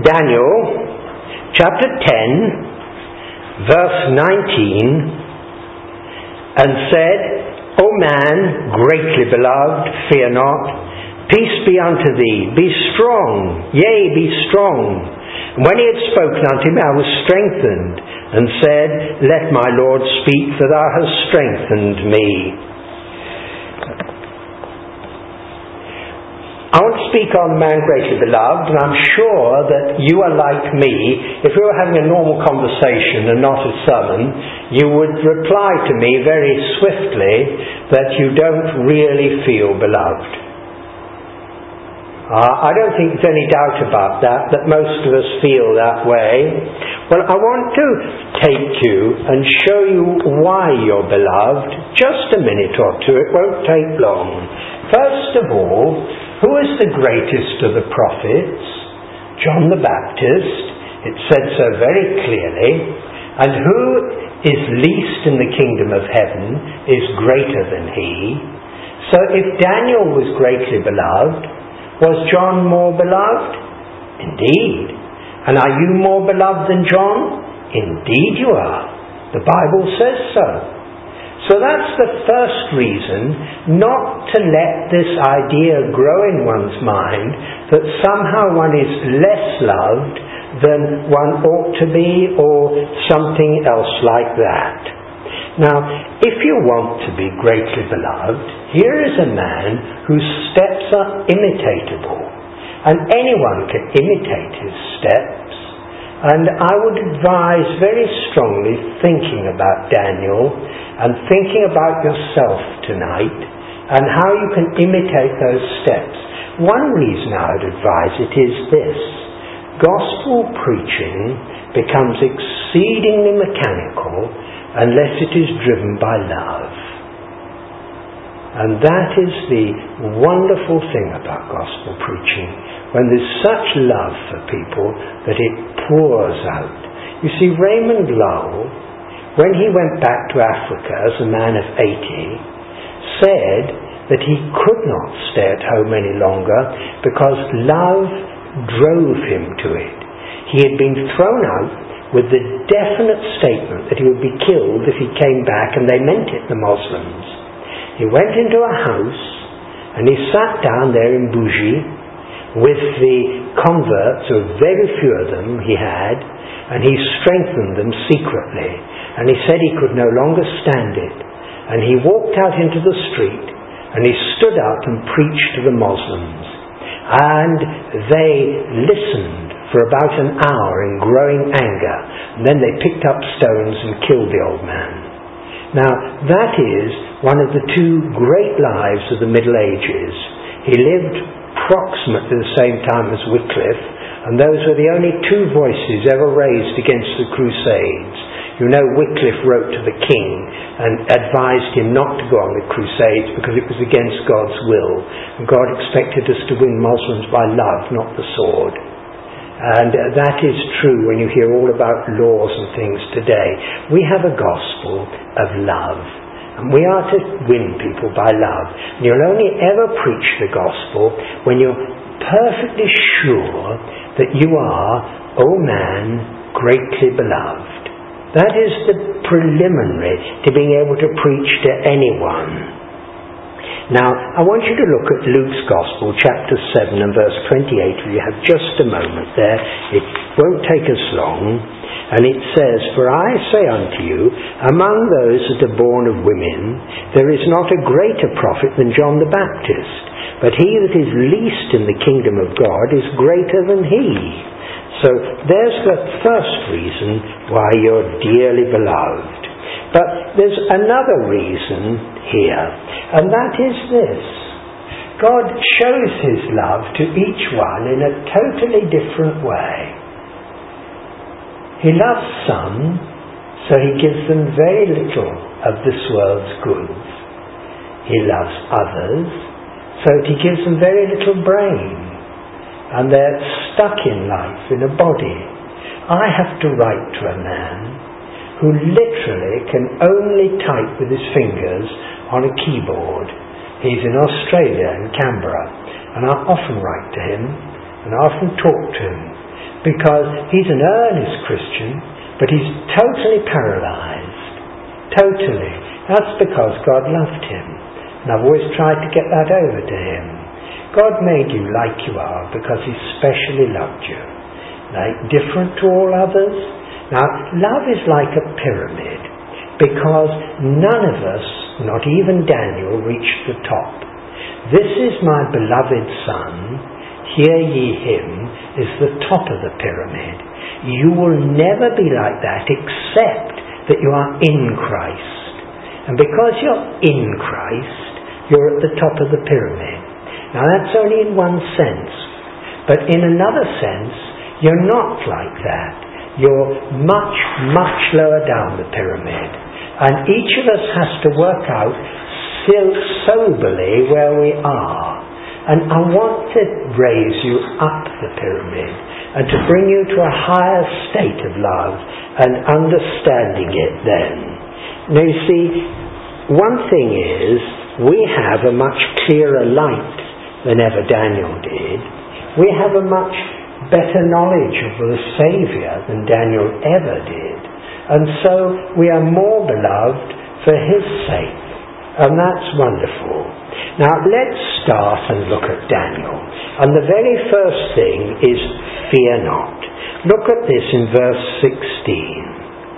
Daniel chapter 10 verse 19, and said, O man, greatly beloved, fear not, peace be unto thee, be strong, yea, be strong. And when he had spoken unto him, I was strengthened, and said, let my Lord speak, for thou hast strengthened me. I want to speak on man greatly beloved, and I'm sure that you are like me. If we were having a normal conversation and not a sermon, you would reply to me very swiftly that you don't really feel beloved. I don't think there's any doubt about that most of us feel that way. Well, I want to take you and show you why you're beloved. Just a minute or two, it won't take long. First of all, who is the greatest of the prophets? John the Baptist. It said so very clearly. And who is least in the kingdom of heaven is greater than he. So if Daniel was greatly beloved, was John more beloved? Indeed. And are you more beloved than John? Indeed you are. The Bible says so. So that's the first reason not to let this idea grow in one's mind that somehow one is less loved than one ought to be, or something else like that. Now, if you want to be greatly beloved, here is a man whose steps are imitatable, and anyone can imitate his steps. And I would advise very strongly thinking about Daniel and thinking about yourself tonight and how you can imitate those steps. One reason I would advise it is this: gospel preaching becomes exceedingly mechanical unless it is driven by love. And that is the wonderful thing about gospel preaching, when there's such love for people that it pours out. You see, Raymond Lull, when he went back to Africa as a man of 80, said that he could not stay at home any longer because love drove him to it. He had been thrown out with the definite statement that he would be killed if he came back, and they meant it, the Muslims. He went into a house and he sat down there in Bougie with the converts, or very few of them he had, and he strengthened them secretly. And he said he could no longer stand it. And he walked out into the street and he stood up and preached to the Muslims. And they listened for about an hour in growing anger. And then they picked up stones and killed the old man. Now, that is one of the two great lives of the Middle Ages. He lived approximately the same time as Wycliffe, and those were the only two voices ever raised against the Crusades. You know, Wycliffe wrote to the king and advised him not to go on the Crusades because it was against God's will. And God expected us to win Muslims by love, not the sword. And that is true when you hear all about laws and things today. We have a gospel of love, and we are to win people by love. And you'll only ever preach the gospel when you're perfectly sure that you are, O man, greatly beloved. That is the preliminary to being able to preach to anyone. Now, I want you to look at Luke's Gospel, chapter 7 and verse 28. We have just a moment there. It won't take us long. And it says, For I say unto you, among those that are born of women, there is not a greater prophet than John the Baptist. But he that is least in the kingdom of God is greater than he. So there's the first reason why you're dearly beloved. But there's another reason here, and that is this. God shows his love to each one in a totally different way. He loves some, so he gives them very little of this world's goods. He loves others, so he gives them very little brain, and they're stuck in life in a body. I have to write to a man who literally can only type with his fingers on a keyboard. He's in Australia, in Canberra, and I often write to him and I often talk to him because he's an earnest Christian, but he's totally paralysed. Totally. That's because God loved him. And I've always tried to get that over to him. God made you like you are because he specially loved you. Like different to all others. Now, love is like a pyramid because none of us, not even Daniel, reached the top. This is my beloved Son, hear ye him, is the top of the pyramid. You will never be like that except that you are in Christ. And because you're in Christ, you're at the top of the pyramid. Now that's only in one sense. But in another sense, you're not like that. You're much, much lower down the pyramid. And each of us has to work out still soberly where we are. And I want to raise you up the pyramid and to bring you to a higher state of love and understanding it then. Now you see, one thing is, we have a much clearer light than ever Daniel did. We have a much better knowledge of the Saviour than Daniel ever did. And so we are more beloved for his sake. And that's wonderful. Now let's start and look at Daniel. And the very first thing is fear not. Look at this in verse 16.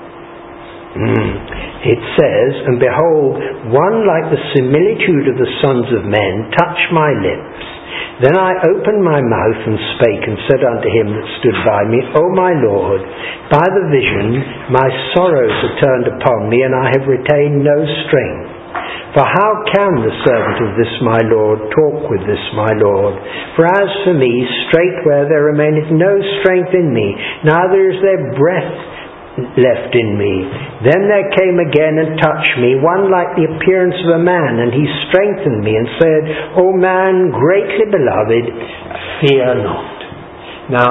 It says, and behold, one like the similitude of the sons of men touched my lips. Then I opened my mouth and spake and said unto him that stood by me, O my Lord, by the vision my sorrows are turned upon me, and I have retained no strength. For how can the servant of this my Lord talk with this my Lord? For as for me, straightway there remaineth no strength in me, neither is there breath left in me. Then there came again and touched me one like the appearance of a man, and he strengthened me and said, O man greatly beloved, fear not. Now,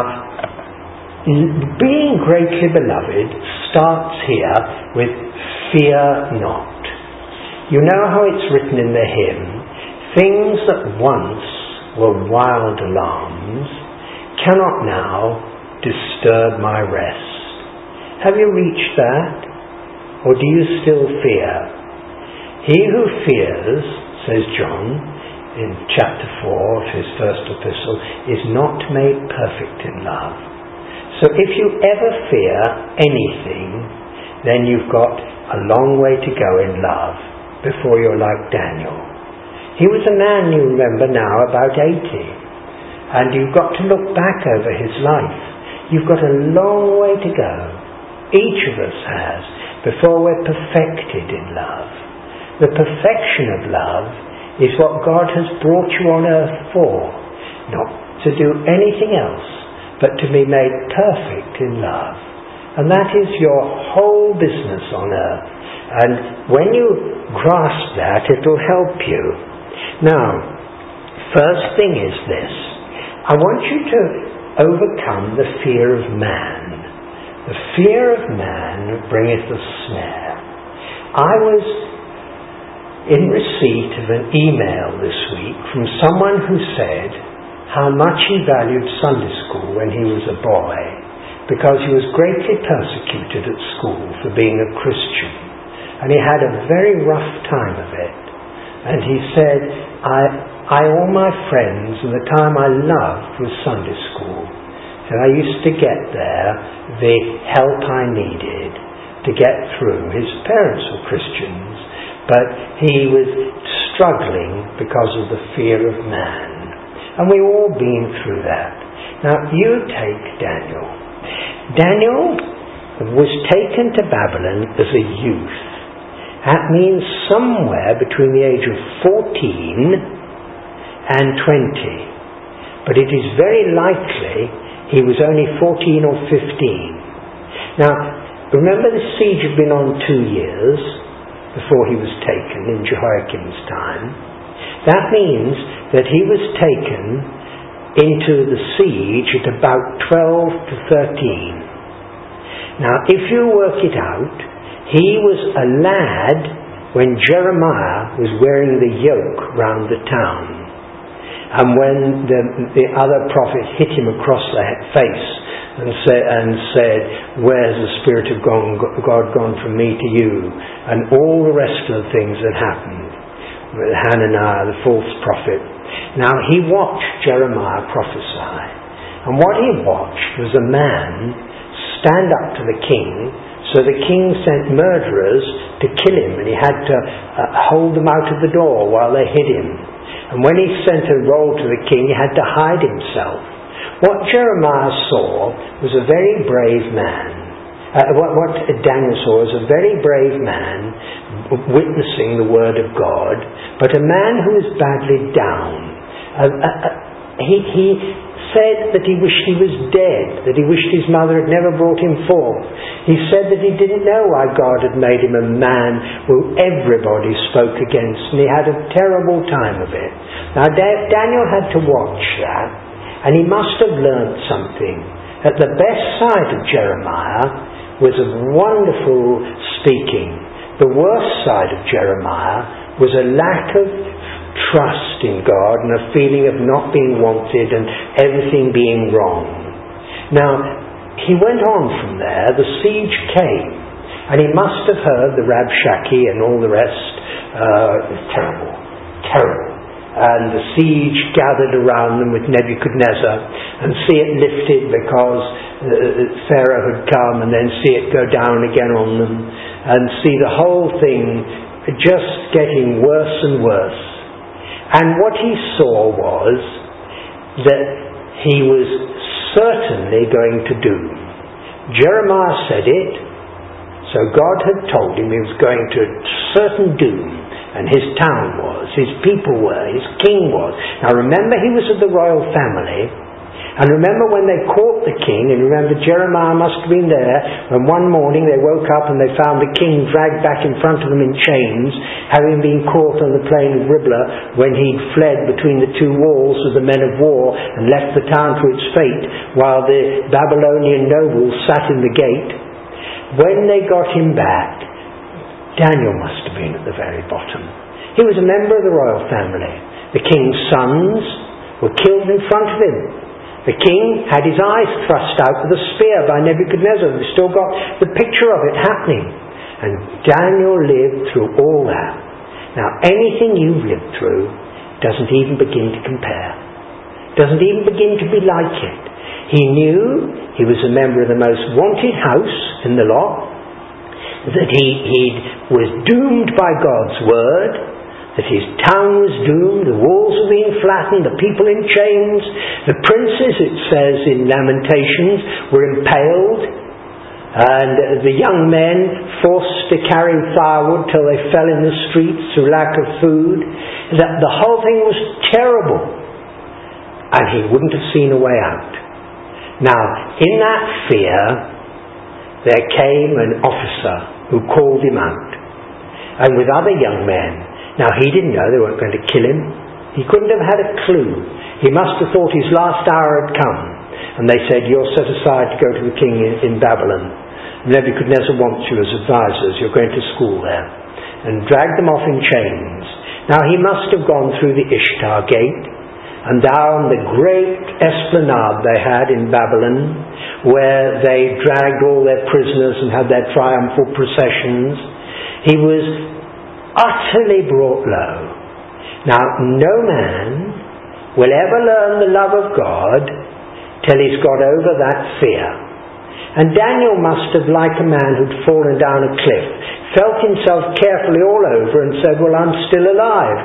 being greatly beloved starts here with fear not. You know how it's written in the hymn, things that once were wild alarms cannot now disturb my rest. Have you reached that? Or do you still fear? He who fears, says John in chapter 4 of his first epistle, is not made perfect in love. So if you ever fear anything, then you've got a long way to go in love before you're like Daniel. He was a man, you remember now, about 80. And you've got to look back over his life. You've got a long way to go. Each of us has, before we're perfected in love. The perfection of love is what God has brought you on earth for. Not to do anything else, but to be made perfect in love. And that is your whole business on earth. And when you grasp that, it will help you. Now, first thing is this. I want you to overcome the fear of man. The fear of man bringeth a snare. I was in receipt of an email this week from someone who said how much he valued Sunday school when he was a boy, because he was greatly persecuted at school for being a Christian. And he had a very rough time of it. And he said, all my friends and the time I loved was Sunday school. And I used to get there the help I needed to get through. His parents were Christians, but he was struggling because of the fear of man. And we've all been through that. Now, you take Daniel. Daniel was taken to Babylon as a youth. That means somewhere between the age of 14 and 20. But it is very likely he was only 14 or 15. Now, remember the siege had been on 2 years before he was taken in Jehoiakim's time. That means that he was taken into the siege at about 12 to 13. Now, if you work it out, he was a lad when Jeremiah was wearing the yoke round the town. And when the other prophet hit him across the face and said, "Where's the Spirit of God gone from me to you?" And all the rest of the things that happened. Hananiah, the false prophet. Now he watched Jeremiah prophesy. And what he watched was a man stand up to the king. So the king sent murderers to kill him, and he had to hold them out of the door while they hid him. And when he sent a roll to the king, he had to hide himself. What Jeremiah saw was a very brave man. What Daniel saw was a very brave man witnessing the word of God, but a man who was badly down. He said that he wished he was dead, that he wished his mother had never brought him forth. He said that he didn't know why God had made him a man who everybody spoke against, and he had a terrible time of it. Now Daniel had to watch that, and he must have learnt something. At the best side of Jeremiah was a wonderful speaking. The worst side of Jeremiah was a lack of trust in God and a feeling of not being wanted and everything being wrong. Now, he went on from there. The siege came, and he must have heard the Rabshakeh and all the rest. Terrible. And the siege gathered around them with Nebuchadnezzar, and see it lifted because Pharaoh had come, and then see it go down again on them, and see the whole thing just getting worse and worse. And what he saw was that he was certainly going to doom. Jeremiah said it, so God had told him he was going to certain doom. And his town was, his people were, his king was. Now remember, he was of the royal family. And remember when they caught the king, and remember Jeremiah must have been there, when one morning they woke up and they found the king dragged back in front of them in chains, having been caught on the plain of Riblah when he'd fled between the two walls of the men of war and left the town to its fate, while the Babylonian nobles sat in the gate. When they got him back, Daniel must have been at the very bottom. He was a member of the royal family. The king's sons were killed in front of him. The king had his eyes thrust out with a spear by Nebuchadnezzar. We've still got the picture of it happening. And Daniel lived through all that. Now, anything you've lived through doesn't even begin to compare. Doesn't even begin to be like it. He knew he was a member of the most wanted house in the lot, that he was doomed by God's word, that his town was doomed, the walls were being flattened, the people in chains, the princes, it says in Lamentations, were impaled, and the young men forced to carry firewood till they fell in the streets through lack of food. That the whole thing was terrible, and he wouldn't have seen a way out. Now, in that fear, there came an officer who called him out, and with other young men. Now he didn't know they weren't going to kill him. He couldn't have had a clue. He must have thought his last hour had come, and they said, "You're set aside to go to the king in Babylon. Nebuchadnezzar wants you as advisors. You're going to school there," and dragged them off in chains. Now he must have gone through the Ishtar gate and down the great esplanade they had in Babylon, where they dragged all their prisoners and had their triumphal processions. He was utterly brought low. Now, no man will ever learn the love of God till he's got over that fear. And Daniel must have, like a man who'd fallen down a cliff, felt himself carefully all over and said, "Well, I'm still alive.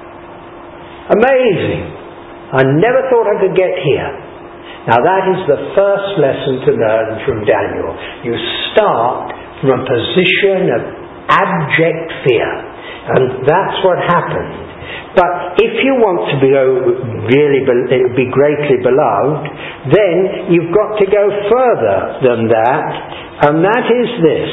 Amazing. I never thought I could get here." Now that is the first lesson to learn from Daniel. You start from a position of abject fear. And that's what happened. But if you want to be greatly beloved, then you've got to go further than that. And that is this.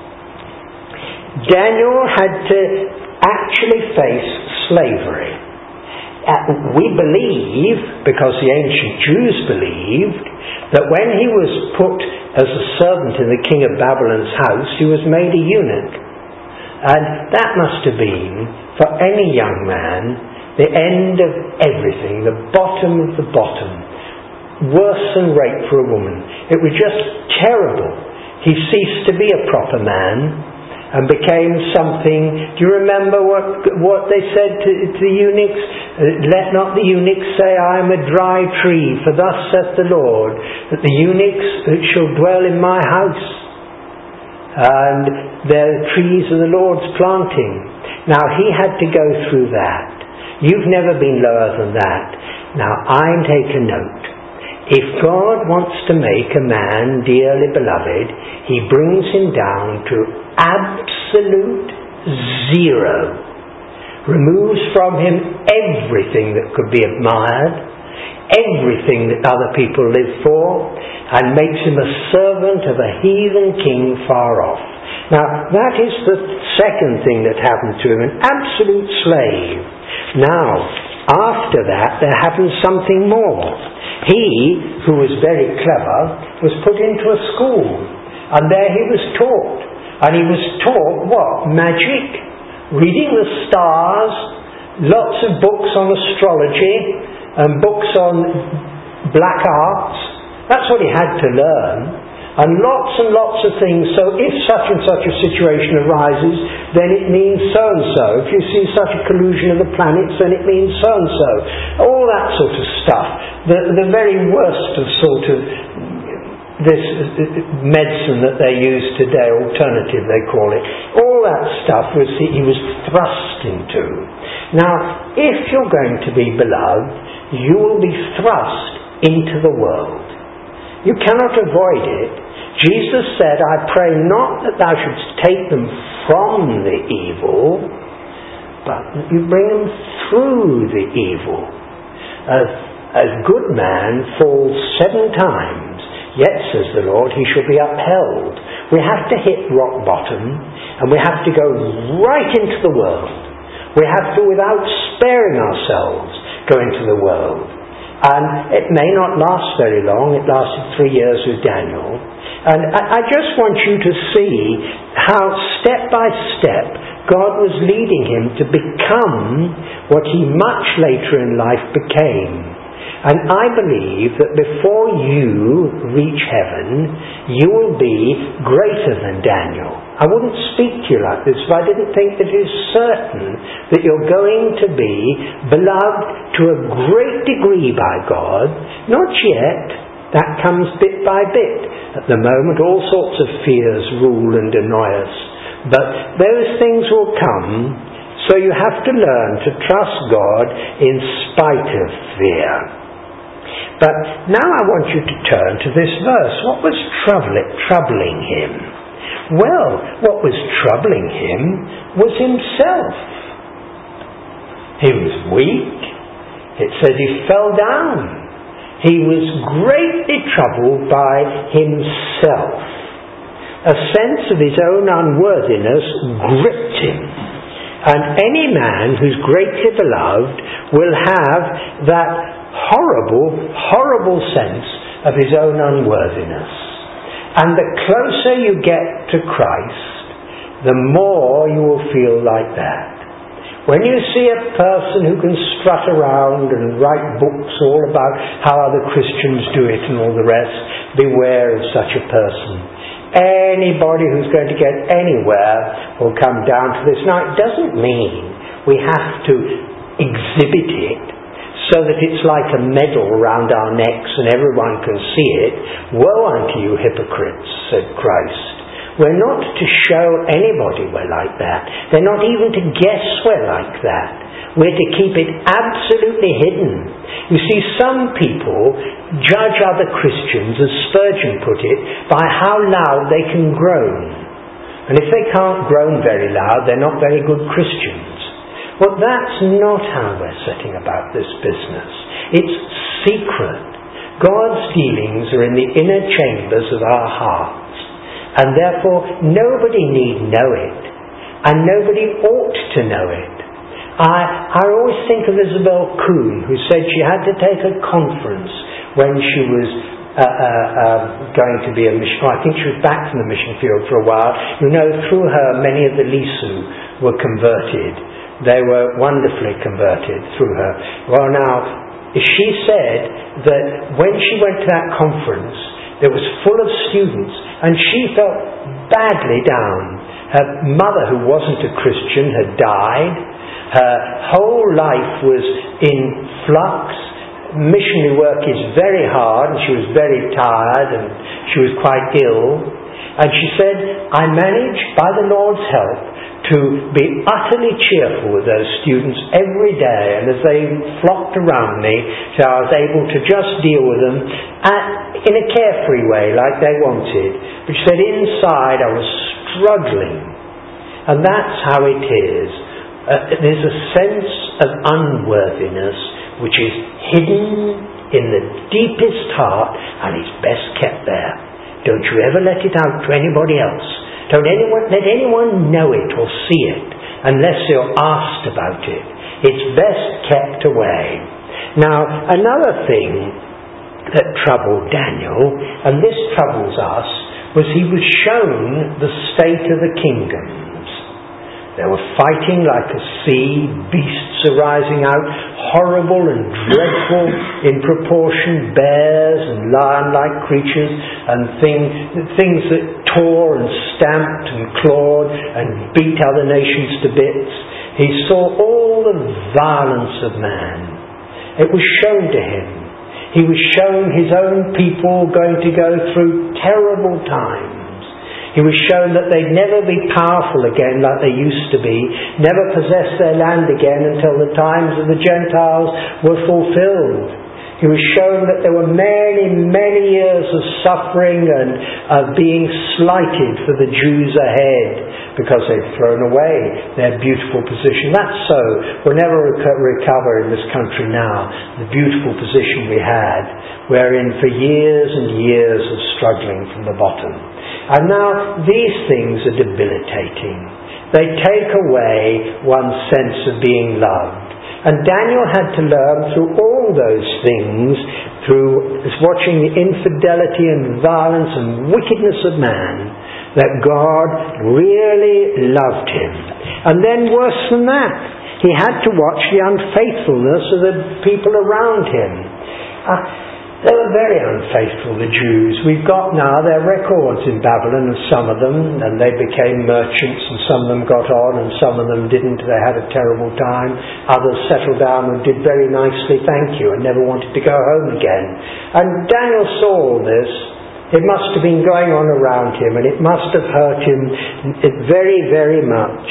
Daniel had to actually face slavery. We believe, because the ancient Jews believed, that when he was put as a servant in the king of Babylon's house, he was made a eunuch. And that must have been, for any young man, the end of everything, the bottom of the bottom. Worse than rape for a woman. It was just terrible. He ceased to be a proper man and became something. Do you remember what they said to the eunuchs? Let not the eunuchs say, I am a dry tree, for thus saith the Lord, that the eunuchs shall dwell in my house, and their trees are the Lord's planting. Now he had to go through that. You've never been lower than that. Now I'm taking note. If God wants to make a man dearly beloved, he brings him down to absolute zero. Removes from him everything that could be admired, everything that other people live for, and makes him a servant of a heathen king far off. Now, that is the second thing that happened to him, an absolute slave. Now, after that, there happened something more. He, who was very clever, was put into a school, and there he was taught. And he was taught what? Magic, reading the stars, lots of books on astrology, and books on black arts. That's what he had to learn. And lots of things. So if such and such a situation arises, then it means so-and-so. If you see such a collusion of the planets, then it means so-and-so. All that sort of stuff. The very worst of sort of this medicine that they use today, alternative they call it. All that stuff he was thrust into. Now, if you're going to be beloved, you will be thrust into the world. You cannot avoid it. Jesus said, I pray not that thou shouldst take them from the evil, but that you bring them through the evil. A good man falls 7 times, yet, says the Lord, he shall be upheld. We have to hit rock bottom, and we have to go right into the world. We have to, without sparing ourselves, go into the world. And it may not last very long. It lasted 3 years with Daniel. And I just want you to see how step by step God was leading him to become what he much later in life became. And I believe that before you reach heaven, you will be greater than Daniel. I wouldn't speak to you like this if I didn't think that it is certain that you're going to be beloved to a great degree by God. Not yet. That comes bit by bit. At the moment, all sorts of fears rule and annoy us. But those things will come, so you have to learn to trust God in spite of fear. But now I want you to turn to this verse. What was troubling him? Well, what was troubling him was himself. He was weak. It says he fell down. He was greatly troubled by himself. A sense of his own unworthiness gripped him. And any man who's greatly beloved will have that horrible sense of his own unworthiness. And the closer you get to Christ, the more you will feel like that. When you see a person who can strut around and write books all about how other Christians do it and all the rest, beware of such a person. Anybody who's going to get anywhere will come down to this. Now, it doesn't mean we have to exhibit it so that it's like a medal round our necks and everyone can see it. Woe unto you, hypocrites, said Christ. We're not to show anybody we're like that. They're not even to guess we're like that. We're to keep it absolutely hidden. You see, some people judge other Christians, as Spurgeon put it, by how loud they can groan. And if they can't groan very loud, they're not very good Christians. Well, that's not how we're setting about this business. It's secret. God's dealings are in the inner chambers of our hearts. And therefore, nobody need know it. And nobody ought to know it. I always think of Isabel Kuhn, who said she had to take a conference when she was going to be a missionary. I think she was back from the mission field for a while. You know, through her, many of the Lisu were converted. They were wonderfully converted through her. Well, now, she said that when she went to that conference, that was full of students, and she felt badly down. Her mother, who wasn't a Christian, had died. Her whole life was in flux. Missionary work is very hard, and she was very tired, and she was quite ill. And she said, I managed, by the Lord's help, to be utterly cheerful with those students every day, and as they flocked around me, so I was able to just deal with them in a carefree way, like they wanted. But she said, inside I was struggling. And that's how it is. There's a sense of unworthiness which is hidden in the deepest heart and is best kept there. Don't you ever let it out to anybody else. Don't let anyone know it or see it unless you're asked about it. It's best kept away. Now, another thing that troubled Daniel, and this troubles us, was he was shown the state of the kingdoms. They were fighting like a sea, beasts arising out, horrible and dreadful in proportion, bears and lion-like creatures, and things that tore and stamped and clawed and beat other nations to bits. He saw all the violence of man. It was shown to him. He was shown his own people going to go through terrible times. He was shown that they'd never be powerful again like they used to be, never possess their land again until the times of the Gentiles were fulfilled. He was shown that there were many, many years of suffering and of being slighted for the Jews ahead because they'd thrown away their beautiful position. That's so. We'll never recover in this country now the beautiful position we had. We're in for years and years of struggling from the bottom. And now these things are debilitating. They take away one's sense of being loved. And Daniel had to learn through all those things, through watching the infidelity and violence and wickedness of man, that God really loved him. And then worse than that, he had to watch the unfaithfulness of the people around him. They were very unfaithful, the Jews. We've got now their records in Babylon of some of them, and they became merchants, and some of them got on, and some of them didn't. They had a terrible time. Others settled down and did very nicely, thank you, and never wanted to go home again. And Daniel saw all this. It must have been going on around him, and it must have hurt him very, very much.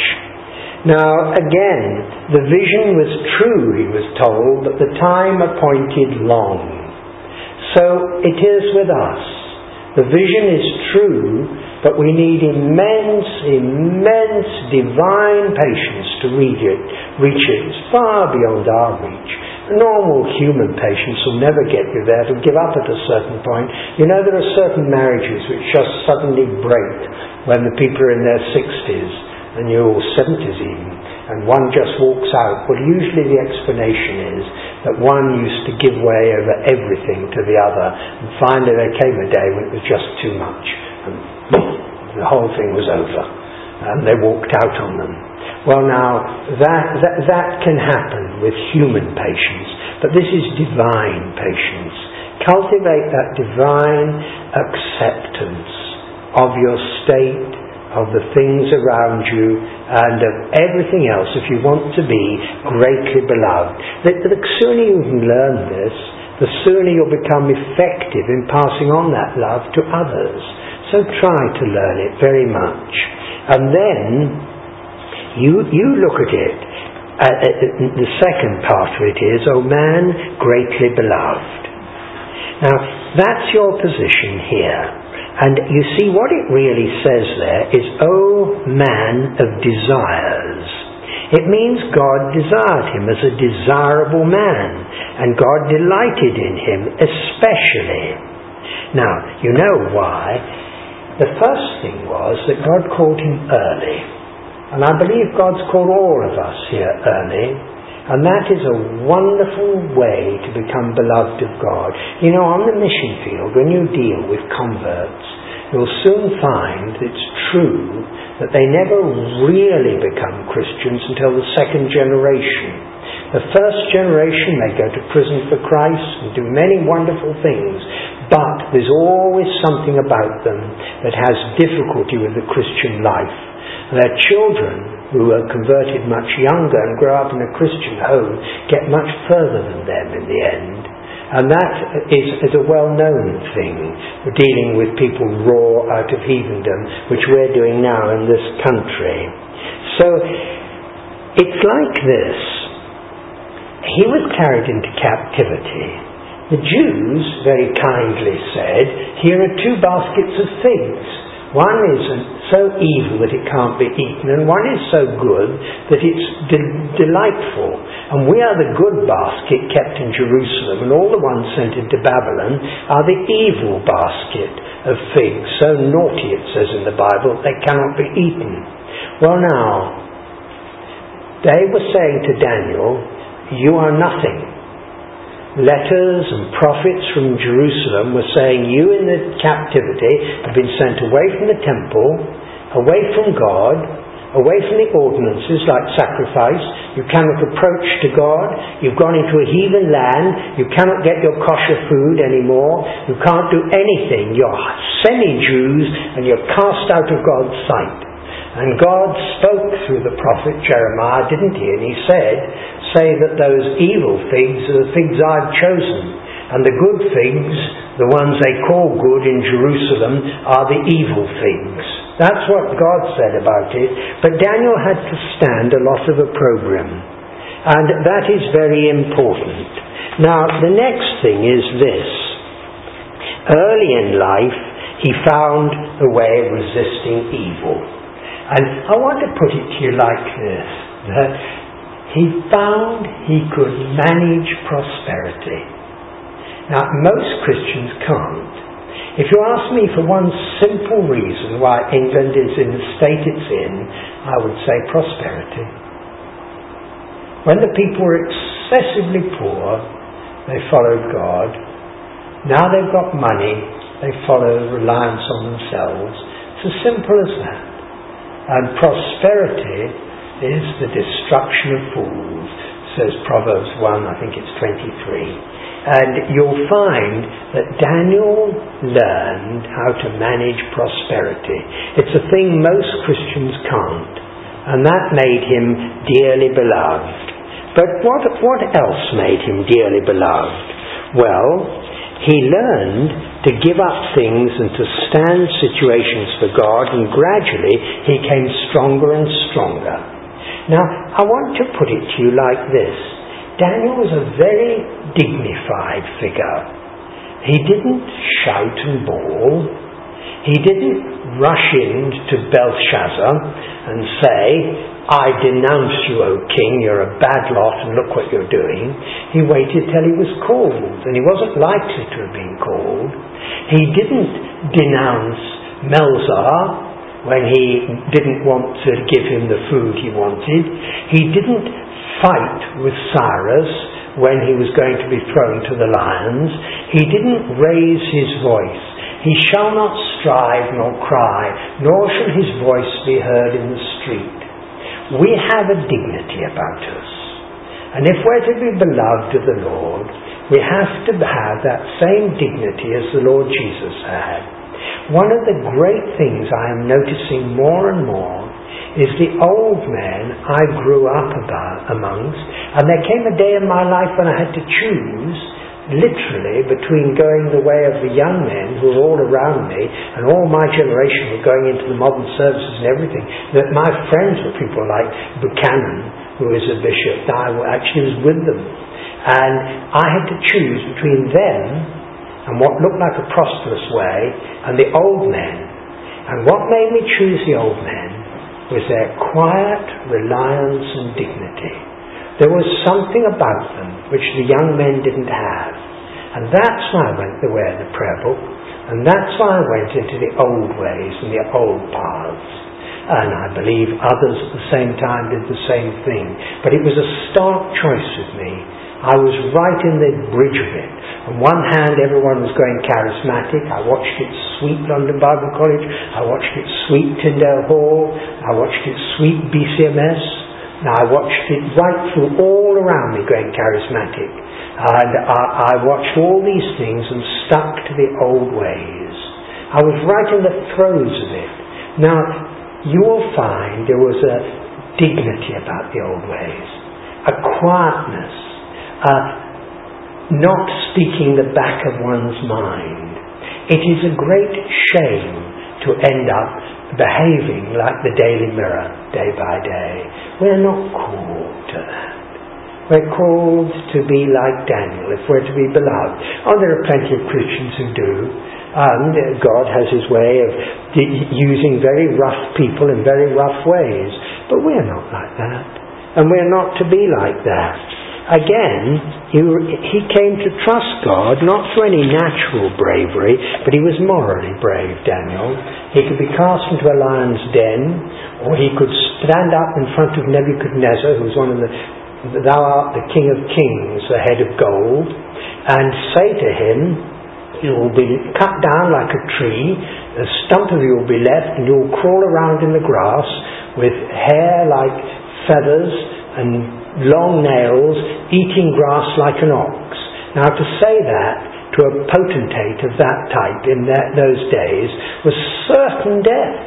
Now, again, the vision was true, he was told, but the time appointed long. So it is with us. The vision is true, but we need immense, immense divine patience to reach it. It's far beyond our reach. Normal human patience will never get you there. It'll give up at a certain point. You know, there are certain marriages which just suddenly break when the people are in their 60s and you're all 70s even, and one just walks out. Well, usually the explanation is that one used to give way over everything to the other, and finally there came a day when it was just too much, and the whole thing was over, and they walked out on them. Well, now, that can happen with human patience, but this is divine patience. Cultivate that divine acceptance of your state, of the things around you, and of everything else, if you want to be greatly beloved. The sooner you can learn this, the sooner you'll become effective in passing on that love to others. So try to learn it very much. And then you look at it. The second part of it is, O man, greatly beloved. Now, that's your position here. And you see, what it really says there is, O man of desires. It means God desired him as a desirable man, and God delighted in him especially. Now, you know why. The first thing was that God called him early. And I believe God's called all of us here early. And that is a wonderful way to become beloved of God. You know, on the mission field, when you deal with converts, you'll soon find it's true that they never really become Christians until the second generation. The first generation may go to prison for Christ and do many wonderful things, but there's always something about them that has difficulty with the Christian life. Their children, who are converted much younger and grow up in a Christian home, get much further than them in the end. And that is a well-known thing, dealing with people raw out of heathendom, which we're doing now in this country. So it's like this. He was carried into captivity. The Jews very kindly said, here are 2 baskets of figs. One is so evil that it can't be eaten, and one is so good that it's delightful. And we are the good basket kept in Jerusalem, and all the ones sent into Babylon are the evil basket of figs. So naughty, it says in the Bible, they cannot be eaten. Well now, they were saying to Daniel, you are nothing. Letters and prophets from Jerusalem were saying, you in the captivity have been sent away from the temple, away from God, away from the ordinances like sacrifice. You cannot approach to God. You've gone into a heathen land. You cannot get your kosher food anymore. You can't do anything. You're semi-Jews and you're cast out of God's sight. And God spoke through the prophet Jeremiah, didn't he? And he said, say that those evil figs are the figs I've chosen, and the good figs, the ones they call good in Jerusalem, are the evil figs. That's what God said about it. But Daniel had to stand a lot of a program, and that is very important. Now, the next thing is this. Early in life, he found a way of resisting evil. And I want to put it to you like this, that he found he could manage prosperity. Now, most Christians can't. If you ask me for one simple reason why England is in the state it's in, I would say prosperity. When the people were excessively poor, they followed God. Now they've got money, they follow reliance on themselves. It's as simple as that. And prosperity is the destruction of fools, says Proverbs 1, I think it's 23. And you'll find that Daniel learned how to manage prosperity. It's a thing most Christians can't. And that made him dearly beloved. But what else made him dearly beloved? Well, he learned to give up things and to stand situations for God, and gradually he came stronger and stronger. Now, I want to put it to you like this. Daniel was a very dignified figure. He didn't shout and bawl. He didn't rush in to Belshazzar and say, I denounce you, O king, you're a bad lot and look what you're doing. He waited till he was called, and he wasn't likely to have been called. He didn't denounce Melzar when he didn't want to give him the food he wanted. He didn't fight with Cyrus when he was going to be thrown to the lions. He didn't raise his voice. He shall not strive nor cry, nor shall his voice be heard in the street. We have a dignity about us. And if we're to be beloved of the Lord, we have to have that same dignity as the Lord Jesus had. One of the great things I am noticing more and more is the old men I grew up amongst, and there came a day in my life when I had to choose, literally, between going the way of the young men who were all around me, and all my generation were going into the modern services and everything, that my friends were people like Buchanan, who is a bishop. I actually was with them. And I had to choose between them and what looked like a prosperous way and the old men. And what made me choose the old men was their quiet reliance and dignity. There was something about them which the young men didn't have. And that's why I went the way of the prayer book. And that's why I went into the old ways and the old paths. And I believe others at the same time did the same thing. But it was a stark choice with me. I was right in the bridge of it. On one hand, everyone was going charismatic. I watched it sweep London Bible College. I watched it sweep Tyndale Hall. I watched it sweep BCMS. Now I watched it right through all around me going charismatic. And I watched all these things and stuck to the old ways. I was right in the throes of it. Now, you will find there was a dignity about the old ways, a quietness, not speaking the back of one's mind. It is a great shame to end up behaving like the Daily Mirror day by day. We're not called to that. We're called to be like Daniel, if we're to be beloved. Oh, there are plenty of Christians who do. And God has his way of using very rough people in very rough ways. But we're not like that. And we're not to be like that. Again, he came to trust God, not through any natural bravery, but he was morally brave, Daniel. He could be cast into a lion's den, or he could stand up in front of Nebuchadnezzar, who was one of the "Thou art the King of Kings, the head of gold," and say to him, "You will be cut down like a tree, a stump of you will be left, and you will crawl around in the grass with hair like feathers and long nails, eating grass like an ox." Now, to say that to a potentate of that type in those days was certain death.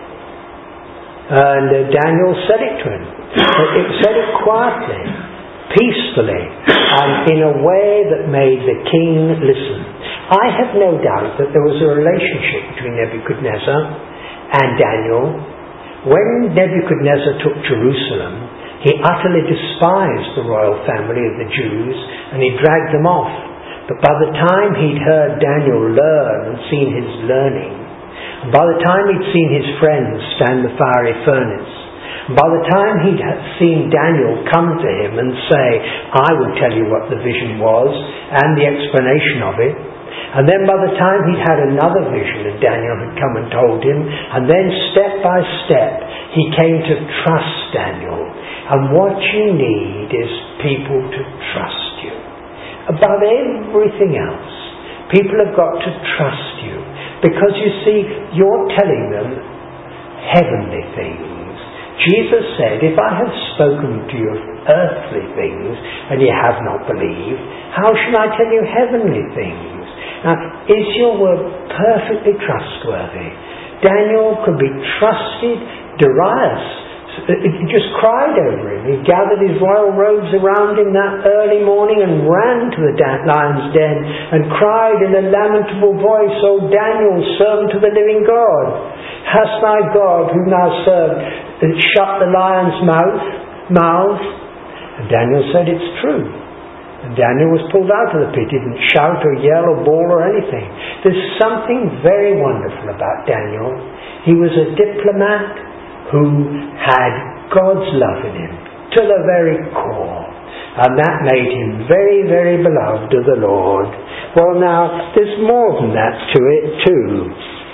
And Daniel said it to him. It said it quietly, peacefully, and in a way that made the king listen. I have no doubt that there was a relationship between Nebuchadnezzar and Daniel. When Nebuchadnezzar took Jerusalem, he utterly despised the royal family of the Jews, and he dragged them off. But by the time he'd heard Daniel learn and seen his learning, and by the time he'd seen his friends stand the fiery furnace, and by the time he'd seen Daniel come to him and say, "I will tell you what the vision was and the explanation of it," and then by the time he'd had another vision and Daniel had come and told him, and then step by step he came to trust Daniel. And what you need is people to trust you. Above everything else, people have got to trust you. Because you see, you're telling them heavenly things. Jesus said, "If I have spoken to you of earthly things and you have not believed, how should I tell you heavenly things?" Now, is your word perfectly trustworthy? Daniel could be trusted. Darius just cried over him. He gathered his royal robes around him that early morning and ran to the lion's den and cried in a lamentable voice, "O Daniel, servant of the living God, hast thy God, whom thou served, shut the lion's mouth?" And Daniel said, "It's true." And Daniel was pulled out of the pit. He didn't shout or yell or bawl or anything. There's something very wonderful about Daniel. He was a diplomat who had God's love in him to the very core. And that made him very, very beloved of the Lord. Well, now, there's more than that to it too.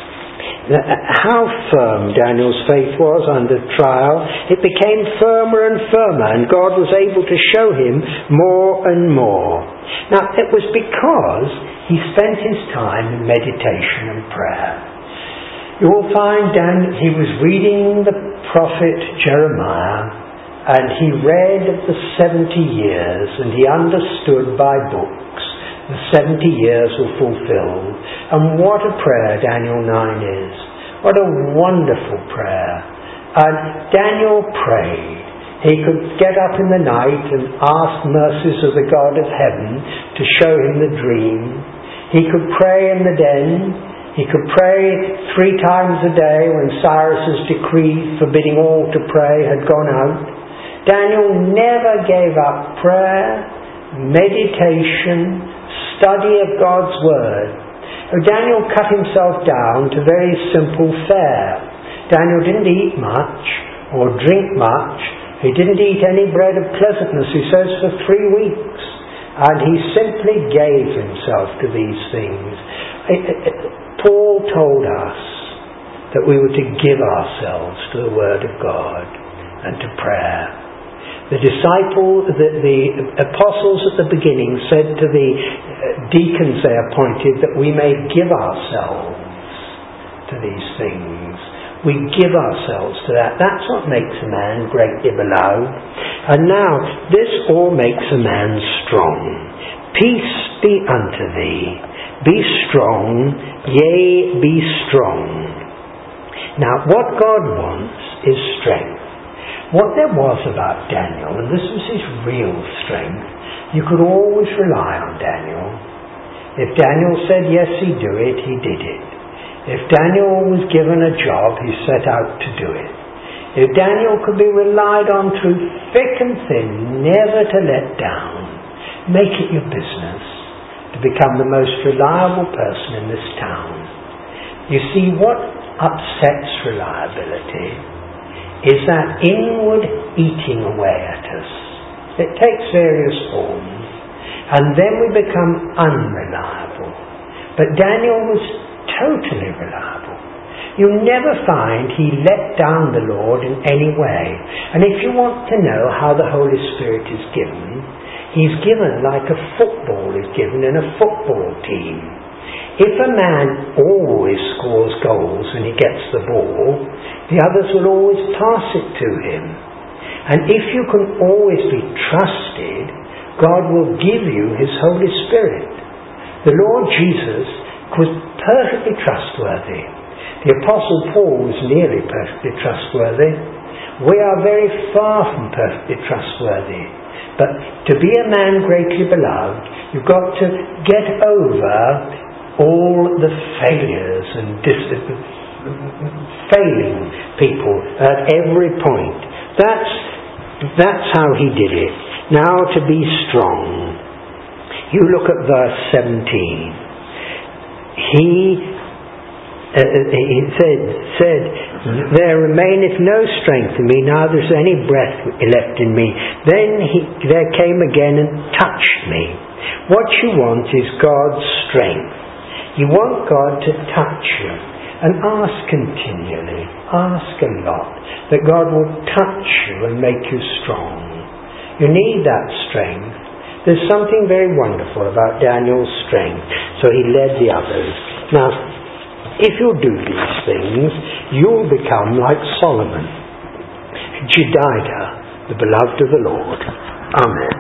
How firm Daniel's faith was under trial. It became firmer and firmer, and God was able to show him more and more. Now, it was because he spent his time in meditation and prayer. You will find he was reading the prophet Jeremiah, and he read of the 70 years, and he understood by books the 70 years were fulfilled. And what a prayer Daniel 9 is. What a wonderful prayer. And Daniel prayed. He could get up in the night and ask mercies of the God of heaven to show him the dream. He could pray in the den. He could pray 3 times a day when Cyrus's decree forbidding all to pray had gone out. Daniel never gave up prayer, meditation, study of God's Word. Daniel cut himself down to very simple fare. Daniel didn't eat much or drink much. He didn't eat any bread of pleasantness, he says, for 3 weeks. And he simply gave himself to these things. Paul told us that we were to give ourselves to the Word of God and to prayer. The apostles at the beginning said to the deacons they appointed that we may give ourselves to these things. We give ourselves to that. That's what makes a man greatly beloved. And now, this all makes a man strong. Peace be unto thee. Be strong, yea, be strong. Now, what God wants is strength. What there was about Daniel, and this was his real strength, you could always rely on Daniel. If Daniel said yes, he'd do it, he did it. If Daniel was given a job, he set out to do it. If Daniel could be relied on through thick and thin, never to let down, make it your business to become the most reliable person in this town. You see, what upsets reliability is that inward eating away at us. It takes various forms, and then we become unreliable. But Daniel was totally reliable. You'll never find he let down the Lord in any way. And if you want to know how the Holy Spirit is given, he's given like a football is given in a football team. If a man always scores goals when he gets the ball, the others will always pass it to him. And if you can always be trusted, God will give you his Holy Spirit. The Lord Jesus was perfectly trustworthy. The Apostle Paul was nearly perfectly trustworthy. We are very far from perfectly trustworthy. But to be a man greatly beloved, you've got to get over all the failures and failing people at every point. That's how he did it. Now to be strong. You look at verse 17. He said, there remaineth no strength in me, neither is any breath left in me. Then there came again and touched me. What you want is God's strength. You want God to touch you. And ask continually, ask a lot, that God will touch you and make you strong. You need that strength. There's something very wonderful about Daniel's strength, so he led the others. Now, if you'll do these things, you'll become like Solomon, Jedidah, the beloved of the Lord. Amen.